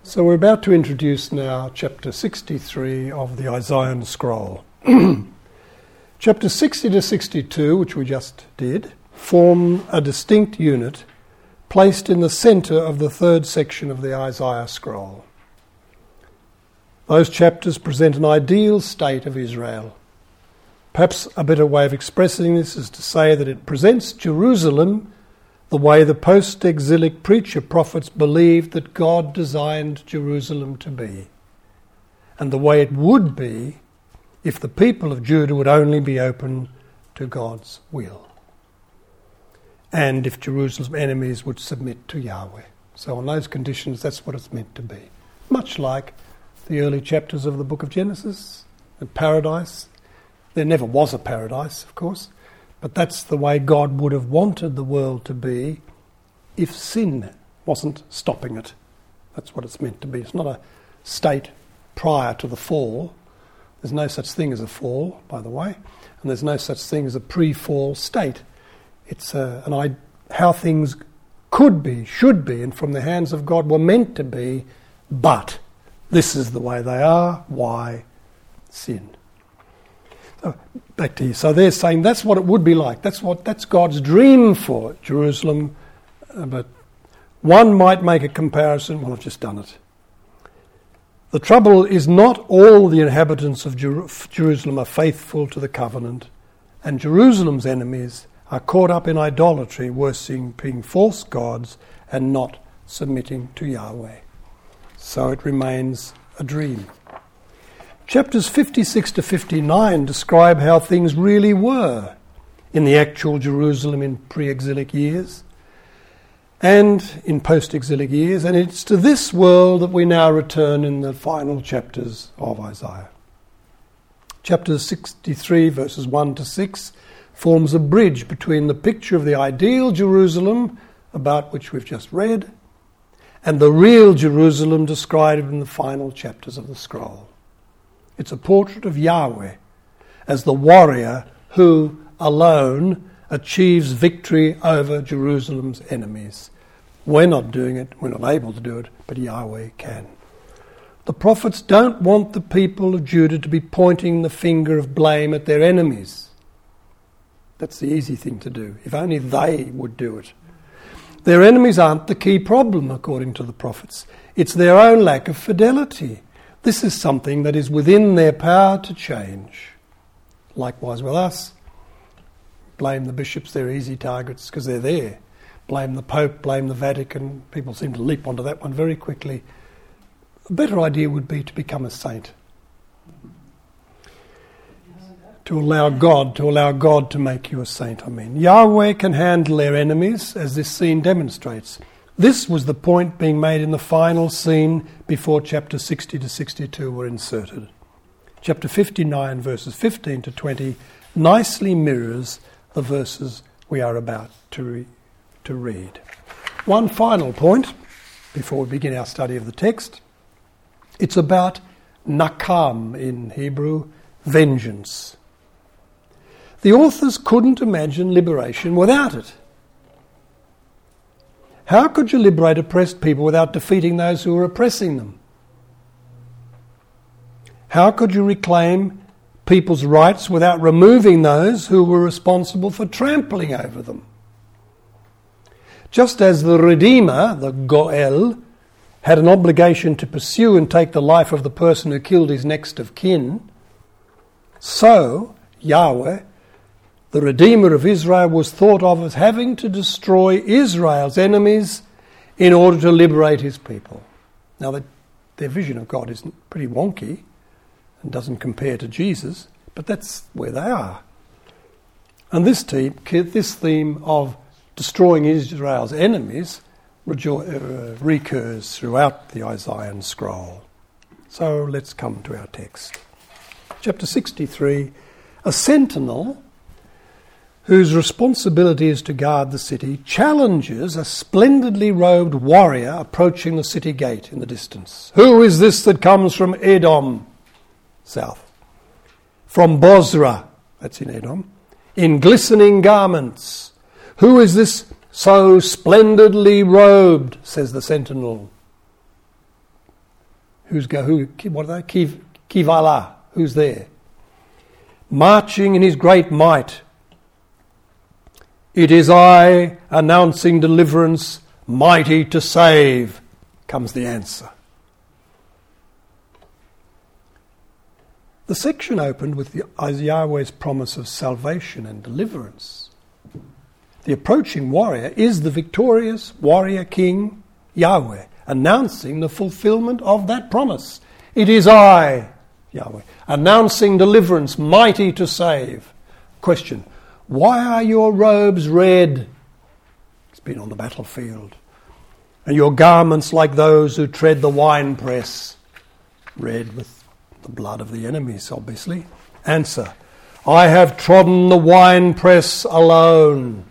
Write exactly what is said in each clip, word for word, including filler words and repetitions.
So we're about to introduce now chapter sixty-three of the Isaiah scroll. Chapter sixty to sixty-two, which we just did, form a distinct unit placed in the centre of the third section of the Isaiah scroll. Those chapters present an ideal state of Israel. Perhaps a better way of expressing this is to say that it presents Jerusalem the way the post-exilic preacher prophets believed that God designed Jerusalem to be, and the way it would be if the people of Judah would only be open to God's will, and if Jerusalem's enemies would submit to Yahweh. So on those conditions, that's what it's meant to be. Much like the early chapters of the book of Genesis, and paradise. There never was a paradise, of course, but that's the way God would have wanted the world to be if sin wasn't stopping it. That's what it's meant to be. It's not a state prior to the fall. There's no such thing as a fall, by the way, and there's no such thing as a pre-fall state. It's a, an how things could be, should be, and from the hands of God were meant to be, but this is the way they are. Why? Sin. So, back to you. So they're saying that's what it would be like. That's what that's God's dream for Jerusalem. Uh, but one might make a comparison. Well, I've just done it. The trouble is not all the inhabitants of Jer- Jerusalem are faithful to the covenant, and Jerusalem's enemies are caught up in idolatry, worshipping false gods and not submitting to Yahweh. So it remains a dream. Chapters fifty-six to fifty-nine describe how things really were in the actual Jerusalem in pre-exilic years and in post-exilic years, and it's to this world that we now return in the final chapters of Isaiah. Chapter sixty-three, verses one to six, forms a bridge between the picture of the ideal Jerusalem, about which we've just read, and the real Jerusalem described in the final chapters of the scroll. It's a portrait of Yahweh as the warrior who alone achieves victory over Jerusalem's enemies. We're not doing it, we're not able to do it, but Yahweh can. The prophets don't want the people of Judah to be pointing the finger of blame at their enemies. That's the easy thing to do, if only they would do it. Their enemies aren't the key problem, according to the prophets. It's their own lack of fidelity. This is something that is within their power to change. Likewise with us. Blame the bishops, they're easy targets because they're there. Blame the Pope, blame the Vatican. People seem to leap onto that one very quickly. A better idea would be to become a saint. To allow God, to allow God to make you a saint, I mean. Yahweh can handle their enemies, as this scene demonstrates. This was the point being made in the final scene before chapter sixty to sixty-two were inserted. Chapter fifty-nine, verses fifteen to twenty, nicely mirrors the verses we are about to, re- to read. One final point before we begin our study of the text. It's about nakam in Hebrew, vengeance. The authors couldn't imagine liberation without it. How could you liberate oppressed people without defeating those who were oppressing them? How could you reclaim people's rights without removing those who were responsible for trampling over them? Just as the Redeemer, the Goel, had an obligation to pursue and take the life of the person who killed his next of kin, so Yahweh, the Redeemer of Israel, was thought of as having to destroy Israel's enemies in order to liberate his people. Now, they, their vision of God is pretty wonky and doesn't compare to Jesus, but that's where they are. And this theme, this theme of destroying Israel's enemies rejo- uh, recurs throughout the Isaiah scroll. So let's come to our text. Chapter sixty-three, a sentinel whose responsibility is to guard the city, challenges a splendidly robed warrior approaching the city gate in the distance. Who is this that comes from Edom, south? From Bozrah, that's in Edom, in glistening garments. Who is this so splendidly robed, says the sentinel? Who's go? Who? What are they? Kiv, Kivala. Who's there? Marching in his great might. It is I, announcing deliverance, mighty to save, comes the answer. The section opened with the, Yahweh's promise of salvation and deliverance. The approaching warrior is the victorious warrior king, Yahweh, announcing the fulfillment of that promise. It is I, Yahweh, announcing deliverance, mighty to save. Question, why are your robes red? It's been on the battlefield. And your garments like those who tread the winepress, red with the blood of the enemies, obviously. Answer, I have trodden the winepress alone.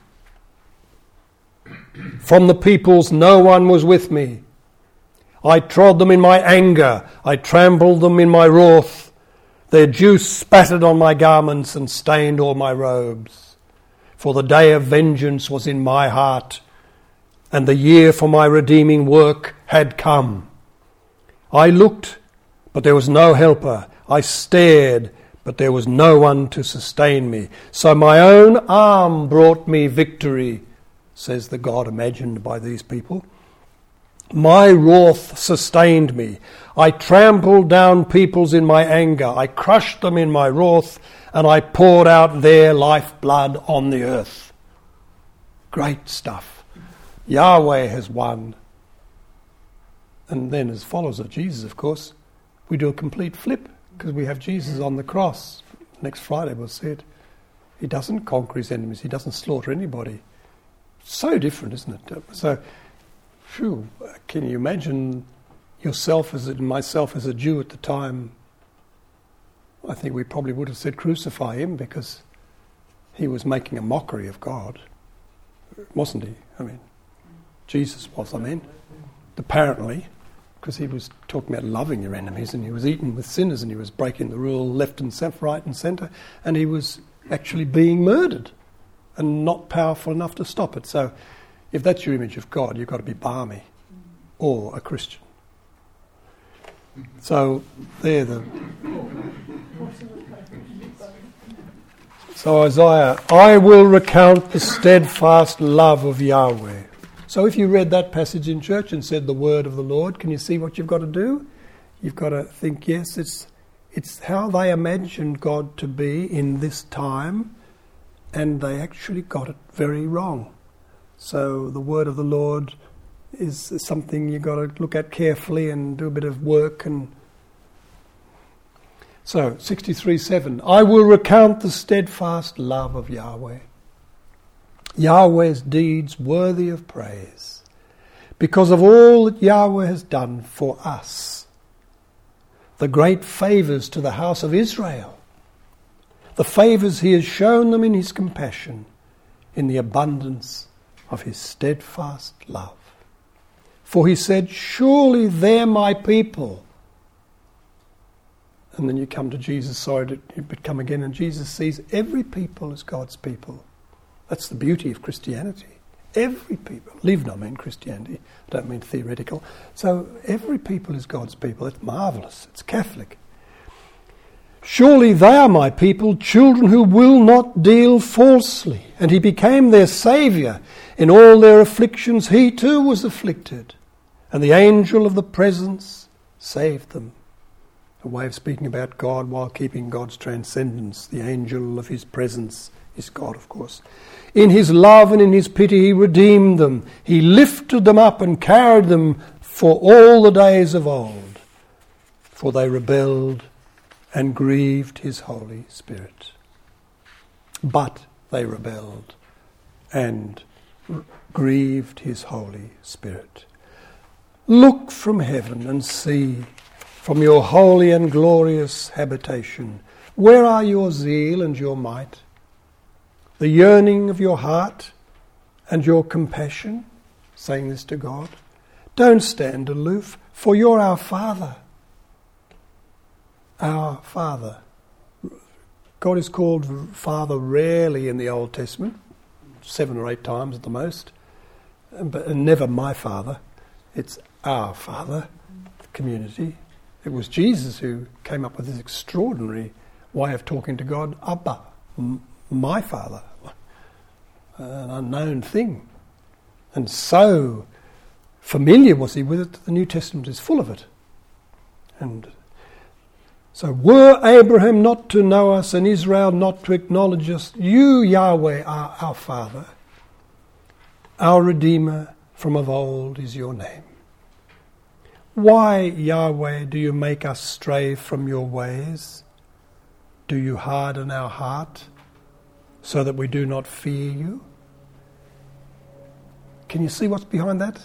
From the peoples no one was with me. I trod them in my anger. I trampled them in my wrath. Their juice spattered on my garments and stained all my robes. For the day of vengeance was in my heart, and the year for my redeeming work had come. I looked, but there was no helper. I stared, but there was no one to sustain me. So my own arm brought me victory, says the God imagined by these people. My wrath sustained me. I trampled down peoples in my anger. I crushed them in my wrath, and I poured out their lifeblood on the earth. Great stuff. Yahweh has won. And then, as followers of Jesus, of course, we do a complete flip because we have Jesus on the cross. Next Friday we'll see it. He doesn't conquer his enemies. He doesn't slaughter anybody. So different, isn't it? So, phew, can you imagine yourself as a, myself as a Jew at the time? I think we probably would have said crucify him because he was making a mockery of God, wasn't he? I mean, Jesus was, I mean, apparently, because he was talking about loving your enemies, and he was eating with sinners, and he was breaking the rule left and centre, right and centre, and he was actually being murdered and not powerful enough to stop it. So if that's your image of God, you've got to be balmy or a Christian. So they're the... So Isaiah, I will recount the steadfast love of Yahweh. So if you read that passage in church and said the word of the Lord, can you see what you've got to do? You've got to think, yes, it's it's how they imagined God to be in this time, and they actually got it very wrong. So the word of the Lord is something you've got to look at carefully and do a bit of work. And so, sixty-three seven, I will recount the steadfast love of Yahweh. Yahweh's deeds worthy of praise, because of all that Yahweh has done for us. The great favours to the house of Israel. The favours he has shown them in his compassion, in the abundance of his steadfast love. For he said, surely they're my people. And then you come to Jesus, sorry, you come again, and Jesus sees every people as God's people. That's the beauty of Christianity. Every people, lived I mean Christianity, I don't mean theoretical. So every people is God's people. It's marvellous. It's Catholic. Surely they are my people, children who will not deal falsely. And he became their saviour. In all their afflictions he too was afflicted. And the angel of the presence saved them. A way of speaking about God while keeping God's transcendence. The angel of his presence is God, of course. In his love and in his pity he redeemed them. He lifted them up and carried them for all the days of old. For they rebelled and grieved his Holy Spirit. But they rebelled and r- grieved his Holy Spirit. Look from heaven and see, from your holy and glorious habitation, where are your zeal and your might? The yearning of your heart and your compassion, saying this to God. Don't stand aloof, for you're our Father. Our Father. God is called Father rarely in the Old Testament, seven or eight times at the most, but never my Father. It's our Father, the community. It was Jesus who came up with this extraordinary way of talking to God, Abba, m- my Father, an unknown thing. And so familiar was he with it that the New Testament is full of it. And so were Abraham not to know us and Israel not to acknowledge us, you, Yahweh, are our Father. Our Redeemer from of old is your name. Why, Yahweh, do you make us stray from your ways? Do you harden our heart so that we do not fear you? Can you see what's behind that?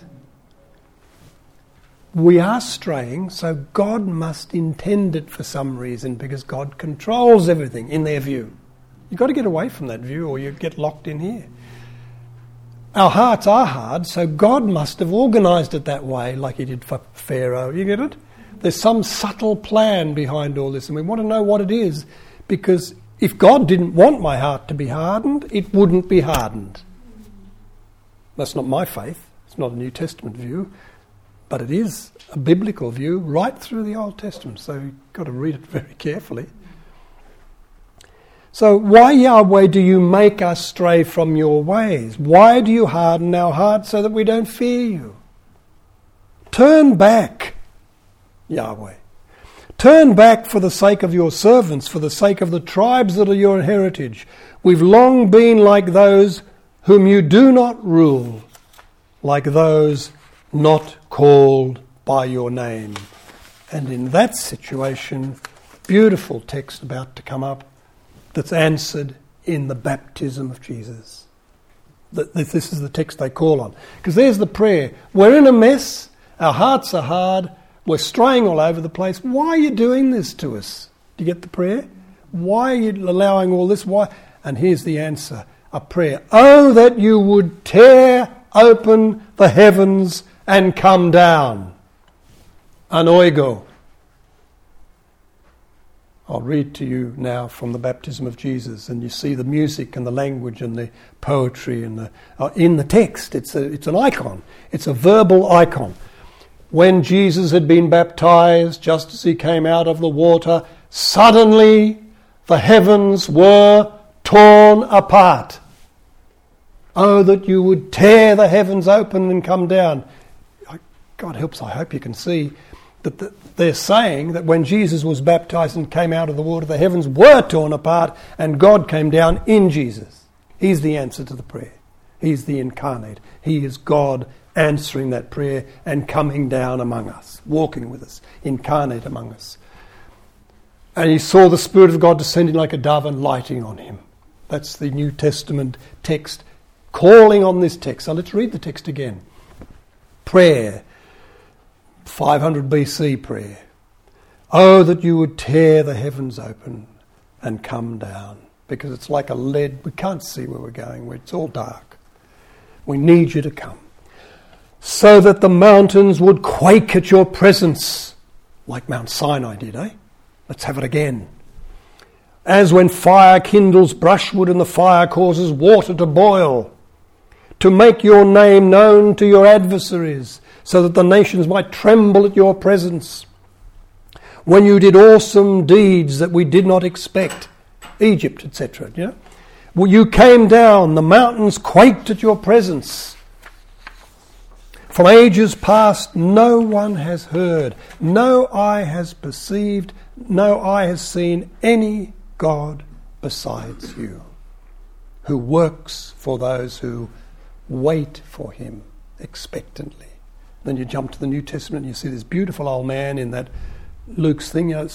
We are straying, so God must intend it for some reason because God controls everything in their view. You've got to get away from that view or you get locked in here. Our hearts are hard, so God must have organised it that way like he did for Pharaoh. You get it? There's some subtle plan behind all this and we want to know what it is because if God didn't want my heart to be hardened, it wouldn't be hardened. That's not my faith. It's not a New Testament view. But it is a biblical view right through the Old Testament, so you've got to read it very carefully. So why, Yahweh, do you make us stray from your ways? Why do you harden our hearts so that we don't fear you? Turn back, Yahweh. Turn back for the sake of your servants, for the sake of the tribes that are your heritage. We've long been like those whom you do not rule, like those not called by your name. And in that situation, beautiful text about to come up that's answered in the baptism of Jesus. This is the text they call on. Because there's the prayer. We're in a mess, our hearts are hard, we're straying all over the place. Why are you doing this to us? Do you get the prayer? Why are you allowing all this? Why? And here's the answer, a prayer. Oh, that you would tear open the heavens and come down. Anoigo. I'll read to you now from the baptism of Jesus, and you see the music and the language and the poetry and the uh, in the text. It's a, it's an icon. It's a verbal icon. When Jesus had been baptized, just as he came out of the water, suddenly the heavens were torn apart. Oh, that you would tear the heavens open and come down. God helps, I hope you can see that the, they're saying that when Jesus was baptized and came out of the water, the heavens were torn apart and God came down in Jesus. He's the answer to the prayer. He's the incarnate. He is God answering that prayer and coming down among us, walking with us, incarnate among us. And he saw the Spirit of God descending like a dove and lighting on him. That's the New Testament text calling on this text. So let's read the text again. Prayer. five hundred B C prayer. Oh, that you would tear the heavens open and come down. Because it's like a lead. We can't see where we're going. It's all dark. We need you to come. So that the mountains would quake at your presence. Like Mount Sinai did, eh? Let's have it again. As when fire kindles brushwood and the fire causes water to boil. To make your name known to your adversaries, so that the nations might tremble at your presence. When you did awesome deeds that we did not expect, Egypt, et cetera. You know? Well, you came down, the mountains quaked at your presence. From ages past, no one has heard, no eye has perceived, no eye has seen any God besides you, who works for those who wait for him expectantly. Then you jump to the New Testament and you see this beautiful old man in that Luke's thing, uh,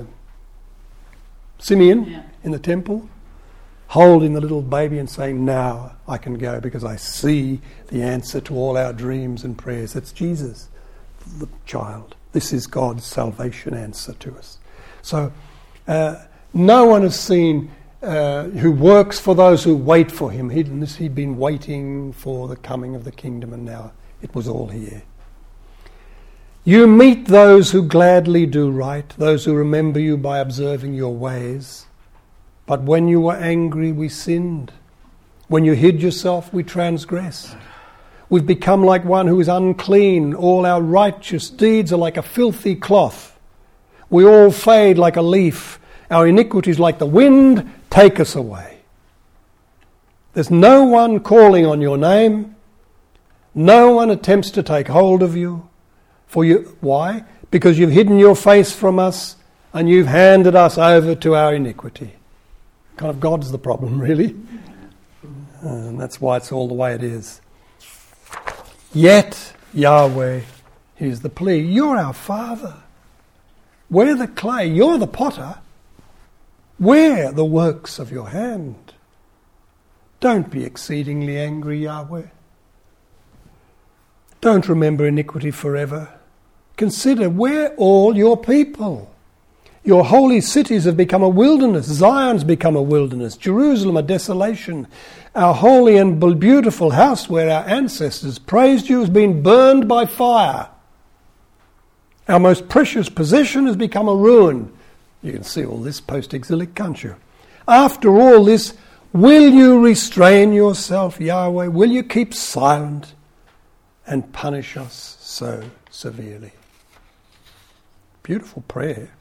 Simeon yeah. in the temple, holding the little baby and saying, now I can go because I see the answer to all our dreams and prayers. That's Jesus, the child. This is God's salvation answer to us. So uh, no one has seen Uh, who works for those who wait for him. He'd, he'd been waiting for the coming of the kingdom and now it was all here. You meet those who gladly do right, those who remember you by observing your ways. But when you were angry, we sinned. When you hid yourself, we transgressed. We've become like one who is unclean. All our righteous deeds are like a filthy cloth. We all fade like a leaf. Our iniquities like the wind take us away. There's no one calling on your name. No one attempts to take hold of you. For you, why? Because you've hidden your face from us and you've handed us over to our iniquity. Kind of God's the problem, really. And that's why it's all the way it is. Yet, Yahweh, here's the plea, you're our Father. We're the clay, you're the potter. We're the works of your hand. Don't be exceedingly angry, Yahweh. Don't remember iniquity forever. Consider, we're all your people. Your holy cities have become a wilderness. Zion's become a wilderness. Jerusalem a desolation. Our holy and beautiful house where our ancestors praised you has been burned by fire. Our most precious possession has become a ruin. You can see all this post-exilic, can't you? After all this, will you restrain yourself, Yahweh? Will you keep silent and punish us so severely? Beautiful prayer.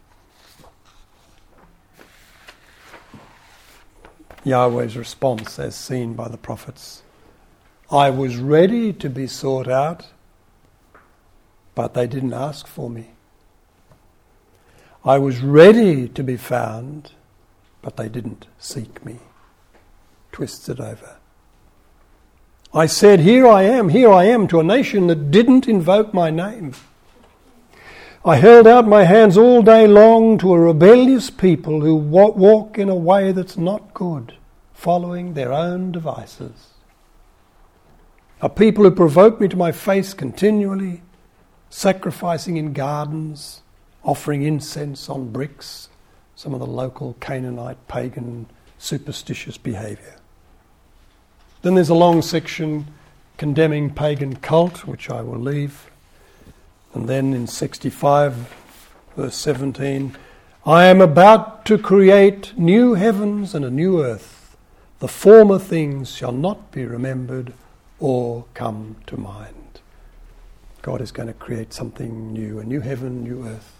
Yahweh's response as seen by the prophets. I was ready to be sought out, but they didn't ask for me. I was ready to be found, but they didn't seek me. Twists it over. I said, here I am, here I am, to a nation that didn't invoke my name. I held out my hands all day long to a rebellious people who walk in a way that's not good, following their own devices. A people who provoke me to my face continually, sacrificing in gardens, offering incense on bricks, some of the local Canaanite, pagan, superstitious behaviour. Then there's a long section condemning pagan cult, which I will leave. And then in sixty-five, verse seventeen, I am about to create new heavens and a new earth. The former things shall not be remembered or come to mind. God is going to create something new, a new heaven, new earth.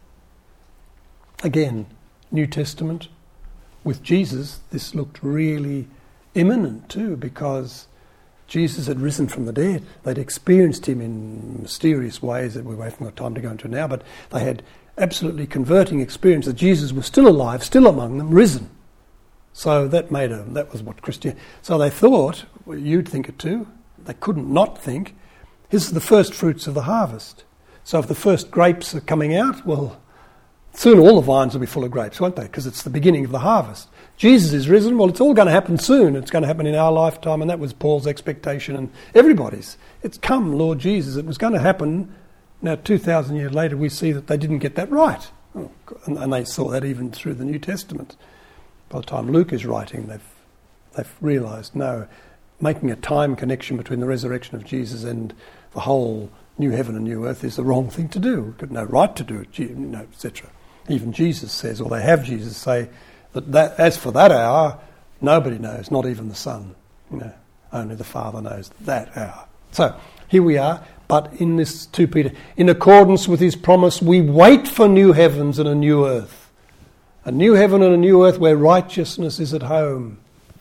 Again, New Testament. With Jesus, this looked really imminent too, because Jesus had risen from the dead. They'd experienced him in mysterious ways that we haven't got time to go into now, but they had absolutely converting experience that Jesus was still alive, still among them, risen. So that made them, that was what Christian. So they thought, well, you'd think it too, they couldn't not think, this is the first fruits of the harvest. So if the first grapes are coming out, well, soon all the vines will be full of grapes, won't they? Because it's the beginning of the harvest. Jesus is risen. Well, it's all going to happen soon. It's going to happen in our lifetime, and that was Paul's expectation and everybody's. It's come, Lord Jesus. It was going to happen. Now, two thousand years later, we see that they didn't get that right. Oh, and, and they saw that even through the New Testament. By the time Luke is writing, they've, they've realised, no, making a time connection between the resurrection of Jesus and the whole new heaven and new earth is the wrong thing to do. We've got no right to do it, you know, et cetera. Even Jesus says, or they have Jesus say, that, that as for that hour, nobody knows, not even the Son. You know, only the Father knows that hour. So here we are, but in this two Peter, in accordance with his promise, we wait for new heavens and a new earth. A new heaven and a new earth where righteousness is at home.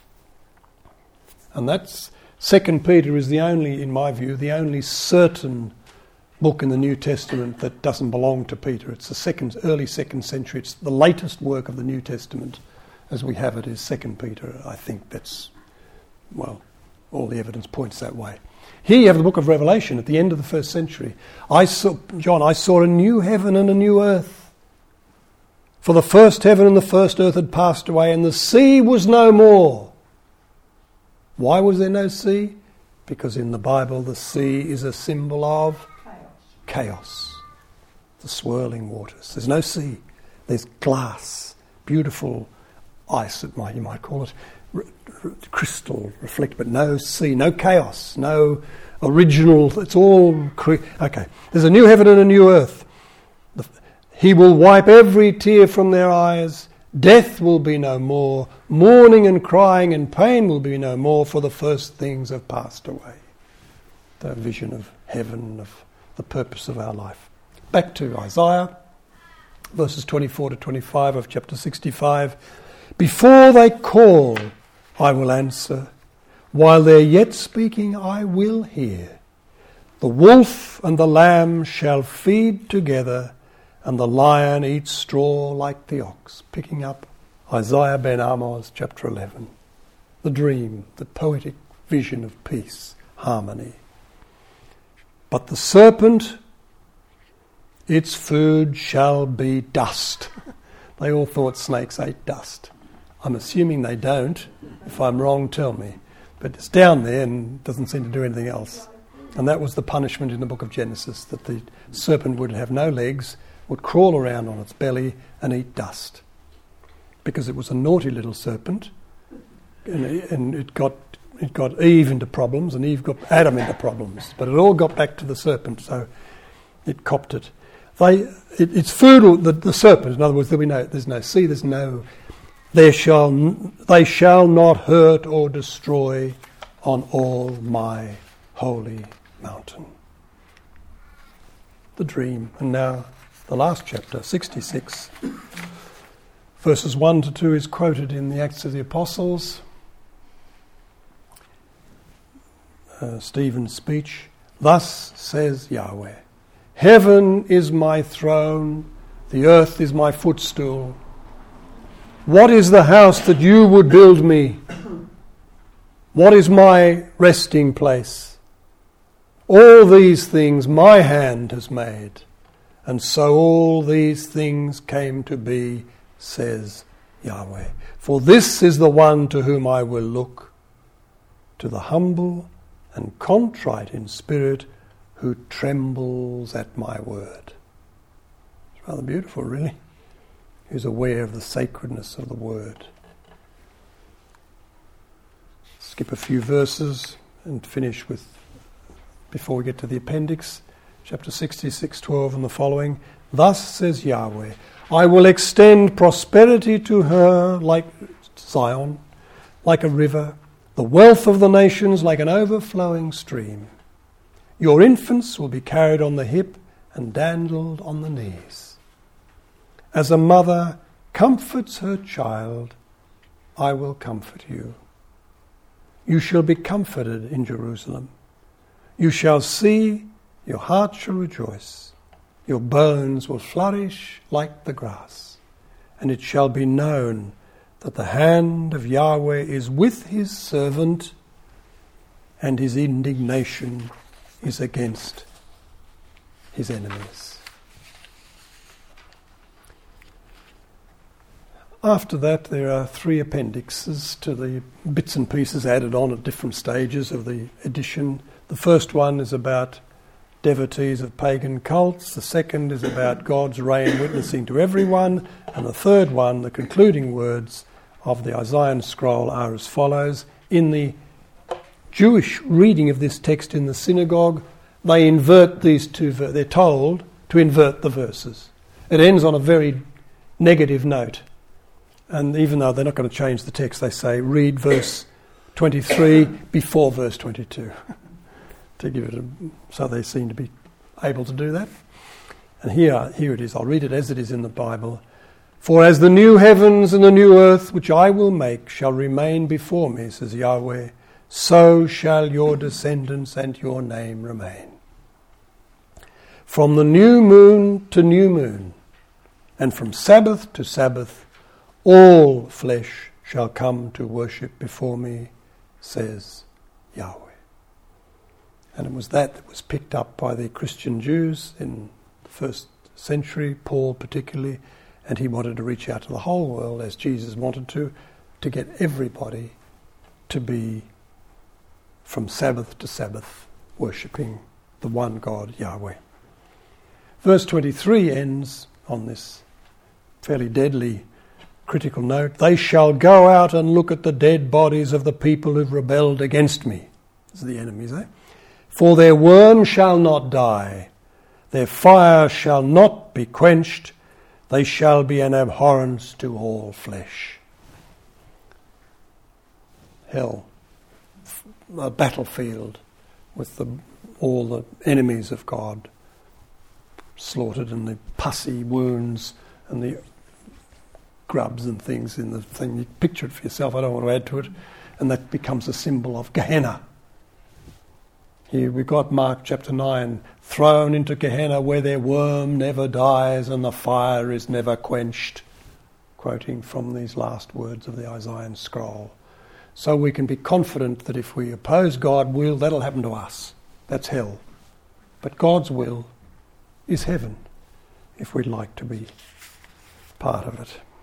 And that's, Second Peter is the only, in my view, the only certain book in the New Testament that doesn't belong to Peter. It's the second, early second century. It's the latest work of the New Testament as we have it is Second Peter. I think that's, well, all the evidence points that way. Here you have the book of Revelation at the end of the first century. I saw, John, I saw a new heaven and a new earth. For the first heaven and the first earth had passed away, and the sea was no more. Why was there no sea? Because in the Bible the sea is a symbol of chaos, the swirling waters. There's no sea. There's glass, beautiful ice, it might, you might call it, r- r- crystal, reflect, but no sea, no chaos, no original. It's all cre- okay. There's a new heaven and a new earth. The, he will wipe every tear from their eyes. Death will be no more. Mourning and crying and pain will be no more, for the first things have passed away. The vision of heaven, of the purpose of our life. Back to Isaiah. verses twenty-four to twenty-five of chapter sixty-five. Before they call, I will answer. While they're yet speaking, I will hear. The wolf and the lamb shall feed together, and the lion eat straw like the ox. Picking up Isaiah ben Amos, chapter eleven. The dream, the poetic vision of peace, harmony. But the serpent, its food shall be dust. They all thought snakes ate dust. I'm assuming they don't. If I'm wrong, tell me. But it's down there and doesn't seem to do anything else. And that was the punishment in the book of Genesis, that the serpent would have no legs, would crawl around on its belly and eat dust. Because it was a naughty little serpent, and, and it got it got Eve into problems, and Eve got Adam into problems. But it all got back to the serpent, so it copped it. They, it it's food, the, the serpent, in other words, there'll be no, there's no sea, there's no... There shall they shall not hurt or destroy on all my holy mountain. The dream. And now the last chapter, sixty-six, verses one to two is quoted in the Acts of the Apostles. Uh, Stephen's speech. Thus says Yahweh, heaven is my throne, the earth is my footstool. What is the house that you would build me? What is my resting place? All these things my hand has made, and so all these things came to be, says Yahweh. For this is the one to whom I will look, to the humble and contrite in spirit, who trembles at my word. It's rather beautiful, really. Who's aware of the sacredness of the word. Skip a few verses and finish with, before we get to the appendix, chapter sixty-six, twelve and the following. Thus says Yahweh, I will extend prosperity to her like Zion, like a river, the wealth of the nations like an overflowing stream. Your infants will be carried on the hip and dandled on the knees. As a mother comforts her child, I will comfort you. You shall be comforted in Jerusalem. You shall see, your heart shall rejoice. Your bones will flourish like the grass. And it shall be known that the hand of Yahweh is with his servant, and his indignation is against his enemies. After that, there are three appendixes to the bits and pieces added on at different stages of the edition. The first one is about devotees of pagan cults. The second is about God's reign witnessing to everyone. And the third one, the concluding words of the Isaiah scroll, are as follows. In the Jewish reading of this text in the synagogue, they invert these two verses. They're told to invert the verses. It ends on a very negative note. And even though they're not going to change the text, they say, read verse twenty-three before verse twenty-two. to give it a, so they seem to be able to do that. And here, here it is. I'll read it as it is in the Bible. For as the new heavens and the new earth which I will make shall remain before me, says Yahweh, so shall your descendants and your name remain. From the new moon to new moon, and from Sabbath to Sabbath, all flesh shall come to worship before me, says Yahweh. And it was that that was picked up by the Christian Jews in the first century, Paul particularly, and he wanted to reach out to the whole world, as Jesus wanted to, to get everybody to be from Sabbath to Sabbath worshipping the one God, Yahweh. Verse twenty-three ends on this fairly deadly critical note. They shall go out and look at the dead bodies of the people who've rebelled against me. This is the enemies, eh? For their worm shall not die, their fire shall not be quenched, they shall be an abhorrence to all flesh. Hell, a battlefield with the, all the enemies of God slaughtered and the pussy wounds and the grubs and things in the thing. You picture it for yourself, I don't want to add to it. And that becomes a symbol of Gehenna. Here we've got Mark chapter nine, thrown into Gehenna where their worm never dies and the fire is never quenched, quoting from these last words of the Isaiah scroll. So we can be confident that if we oppose God, will that'll happen to us. That's hell. But God's will is heaven, if we'd like to be part of it.